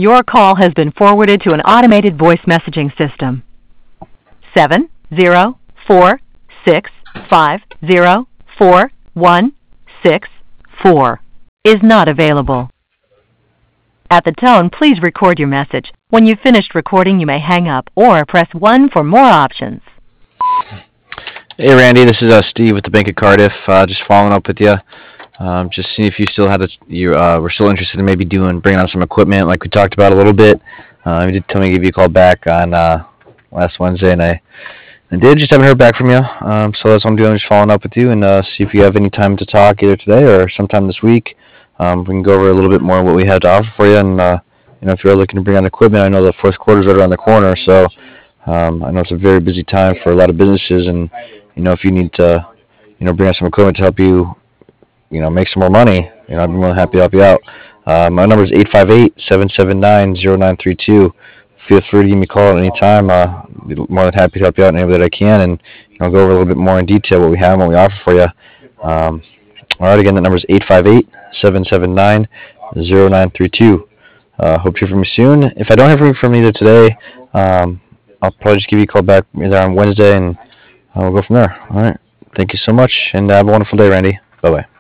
Your call has been forwarded to an automated voice messaging system. 704650416 is not available. At the tone, please record your message. When you've finished recording, you may hang up or press 1 for more options. Hey Randy, this is Steve with the Bank of Cardiff. Just following up with you. Just seeing if you still had were still interested in maybe bringing on some equipment like we talked about a little bit. You did tell me to give you a call back on last Wednesday, and I did. Just haven't heard back from you. So that's what I'm doing, just following up with you and see if you have any time to talk either today or sometime this week. We can go over a little bit more what we have to offer for you, and if you're looking to bring on equipment, I know the fourth quarter is right around the corner, so I know it's a very busy time for a lot of businesses, and if you need to bring on some equipment to help you make some more money, I'd be more than happy to help you out. My number is 858-779-0932. Feel free to give me a call at any time. I'll be more than happy to help you out in any way that I can, and I'll go over a little bit more in detail what we have and what we offer for you. All right, again, that number is 858-779-0932. Hope to hear from you soon. If I don't hear from you either today, I'll probably just give you a call back either on Wednesday, and we'll go from there. All right. Thank you so much, and have a wonderful day, Randy. Bye-bye.